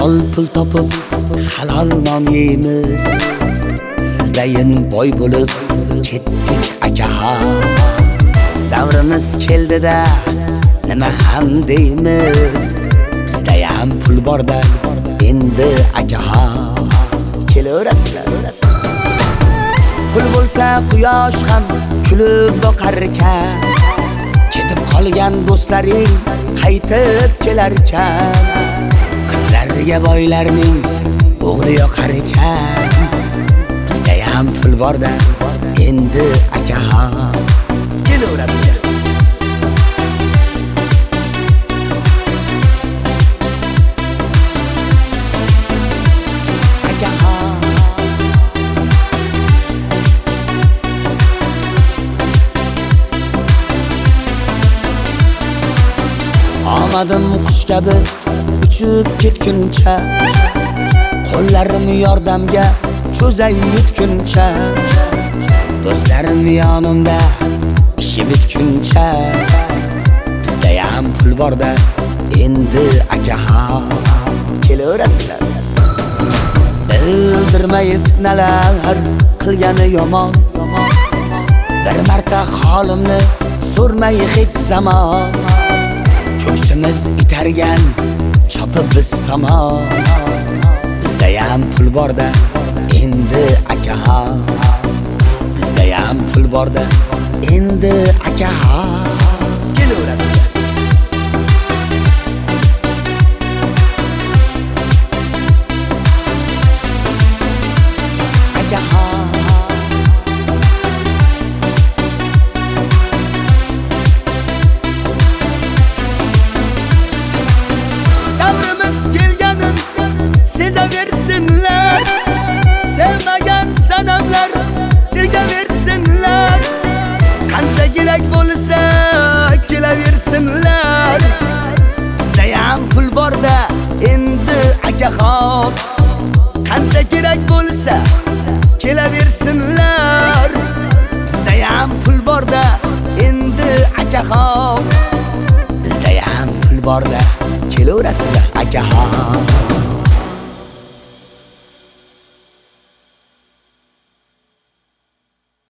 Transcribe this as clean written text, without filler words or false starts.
halol pul topib halol non yeymiz. Sizdayin boy bo'lib ketdik akaha. Davrimiz keldida nima ham deymiz. Bizda ham pul borda endi akaha. Kelaverasizlar. Pul bo'lsa quyosh ham kulib boqar ekan. Ketib qolgan do'stlaring qaytib kelar ekan. Qizlarga boylarning o'g'li yoqar ekan. Bizda ham pul borda endi akaha. Kelaverasizlar. Omadim qush kabi uchib ketguncha, qo'llarim yordamga cho'zay yetguncha, do'stlarim yonimda ishi bitguncha, bizda ham pul borda endi akaha. Kelaverasizlar. Bildirmay fitnalar qilgani yomon, bir marta holimni so'rmay hech zamon. Ko'ksimiz itargan chopib biz tomon. Bizda ham pul borda endi akaha. Bizda ham pul borda endi akaha. Kelaverasizlar. Akaha. Sezaversinler, sevmagan sanamlar degaversinler. Qancha kerak bo'lsa kelaversinler. Bizda ham pul borda endi akaxon. Qancha kerak bo'lsa kelaversinler. Bizda ham pul borda endi akaxon. Bizda ham pul borda kelaverasizlar akaxon.